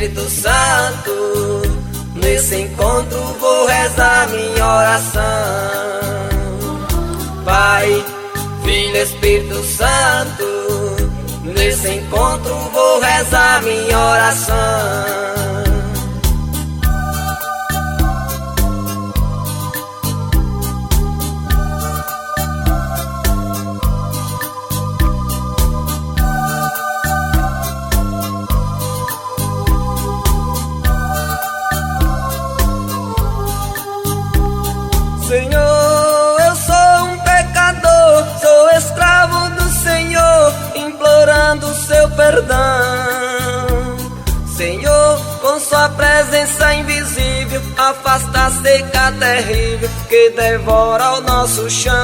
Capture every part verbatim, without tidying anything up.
Espírito Santo, nesse encontro vou rezar minha oração. Pai, Filho, Espírito Santo, nesse encontro vou rezar minha oração. Senhor, eu sou um pecador, sou escravo do Senhor, implorando seu perdão. Senhor, com sua presença invisível, afasta a seca terrível que devora o nosso chão.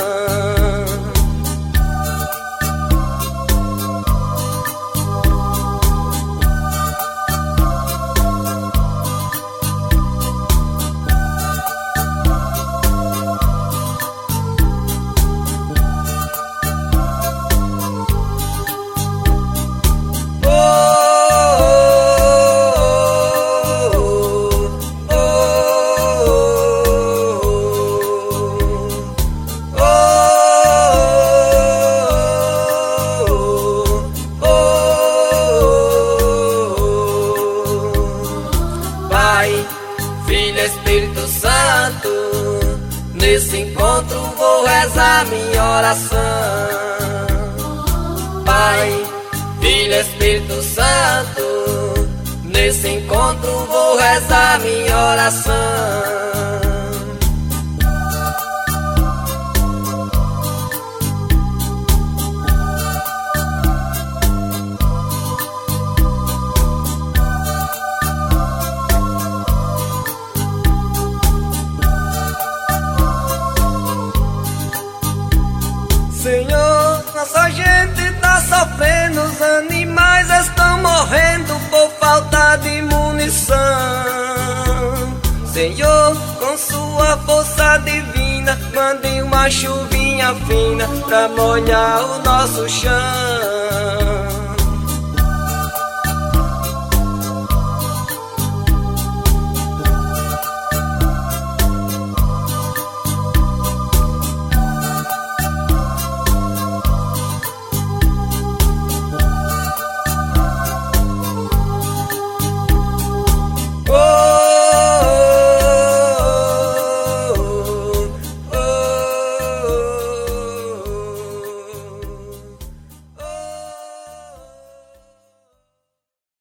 Filho, Espírito Santo, nesse encontro vou rezar minha oração. Pai, Filho, Espírito Santo, nesse encontro vou rezar minha oração. Senhor, nossa gente tá sofrendo, os animais estão morrendo por falta de munição. Senhor, com sua força divina, mande uma chuvinha fina pra molhar o nosso chão.